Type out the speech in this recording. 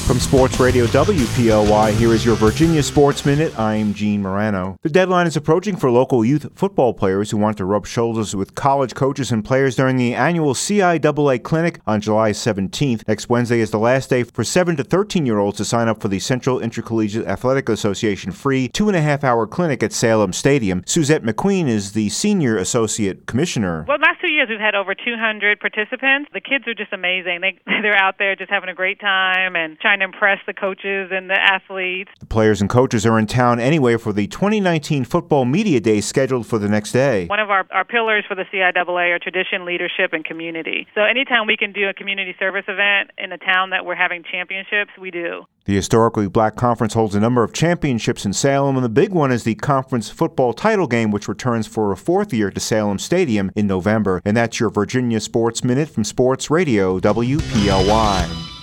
From Sports Radio WPLY, here is your Virginia Sports Minute. I'm Gene Morano. The deadline is approaching for local youth football players who want to rub shoulders with college coaches and players during the annual CIAA Clinic on July 17th. Next Wednesday is the last day for 7 to 13-year-olds to sign up for the Central Intercollegiate Athletic Association free 2.5-hour clinic at Salem Stadium. Suzette McQueen is the Senior Associate Commissioner. Well, last 2 years we've had over 200 participants. The kids are just amazing. They're out there just having a great time and trying to impress the coaches and the athletes. The players and coaches are in town anyway for the 2019 Football Media Day scheduled for the next day. One of our pillars for the CIAA are tradition, leadership, and community. So anytime we can do a community service event in a town that we're having championships, we do. The Historically Black Conference holds a number of championships in Salem, and the big one is the conference football title game, which returns for a fourth year to Salem Stadium in November. And that's your Virginia Sports Minute from Sports Radio WPLY.